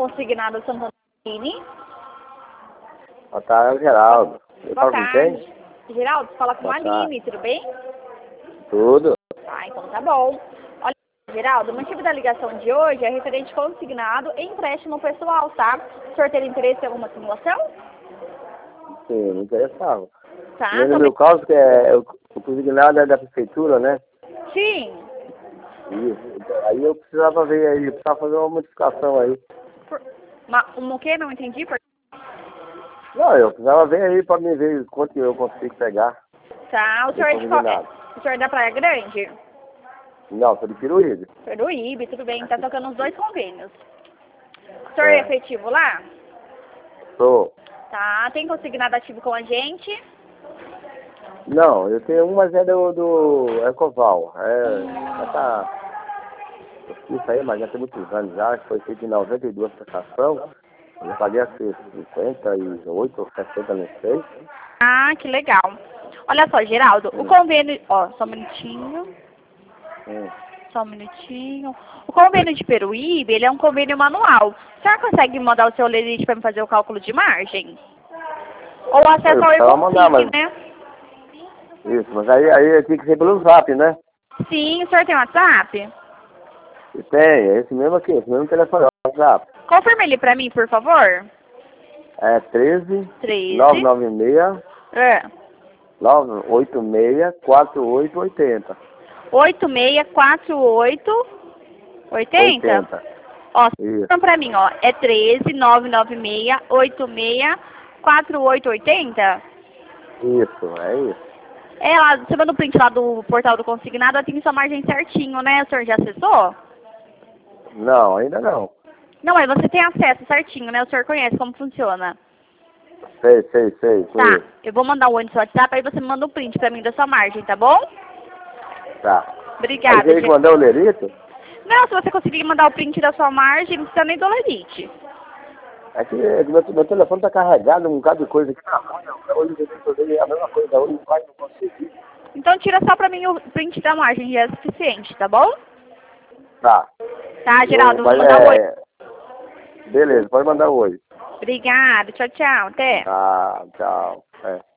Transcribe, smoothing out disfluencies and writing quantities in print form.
consignado Santana Martini. Boa tarde, Geraldo. Você Boa fala com tarde. quem? Geraldo, fala com a Boa tarde. Aline, tudo bem? Tudo. Ah, então tá bom. Olha, Geraldo, o motivo da ligação de hoje é referente consignado em empréstimo pessoal, tá? O senhor tem interesse em alguma simulação? Sim, me interessava. Tá, No tô meu caso, que é o consignado é da prefeitura, né? Sim. Isso. Aí eu precisava ver aí, eu precisava fazer uma modificação aí. O quê? Não entendi. Não, eu precisava ver aí pra me ver quanto eu consigo pegar. Tá, o senhor é de Consignado. o senhor é da Praia Grande? Não, sou de Piruíbe. Senhor do IB, tudo bem, tá tocando os dois convênios. O senhor é efetivo lá? Sou. Tá, tem consignado ativo com a gente? Não, eu tenho um, mas é do Ecoval. Já tá. Isso aí, mas já tem muitos anos já, que foi feito em 92 prestação. Eu já paguei acho que 58 ou 60, não sei. Ah, que legal. Olha só, Geraldo, o convênio... Ó, só um minutinho. Só um minutinho. O convênio de Peruíbe, ele é um convênio manual. O senhor consegue mandar o seu lerite para me fazer o cálculo de margem? Ou acesso ao Irmãozinho, né? Isso, mas aí tem que ser pelo Zap, né? Sim, o senhor tem WhatsApp? Tem, é esse mesmo aqui, esse mesmo telefone, WhatsApp. Confirma ele para mim, por favor. É 13 13. 996 É. 986 4880. 864880? Ó, Isso. então pra mim, ó, é 13 996 86 4880? Isso, é isso. É lá, você manda o print lá do portal do consignado, ela tem sua margem certinho, né? O senhor já acessou? Não, ainda não. Não, mas você tem acesso certinho, né? O senhor conhece como funciona. Sei. Tá, eu vou mandar o ônibus no WhatsApp, aí você me manda o print pra mim da sua margem, tá bom? Tá. Obrigada, Aí tem que mandar o lerito? Não, se você conseguir mandar o print da sua margem, não precisa nem do lerite. É que meu telefone tá carregado, um bocado de coisa aqui na mão. Hoje eu tenho que fazer a mesma coisa, hoje vai não conseguir. Então tira só pra mim o print da margem, já é suficiente, tá bom? Tá. Tá, Geraldo, vou mandar oi. Beleza, pode mandar oi. Obrigada, tchau, tchau, até. Tá, tchau.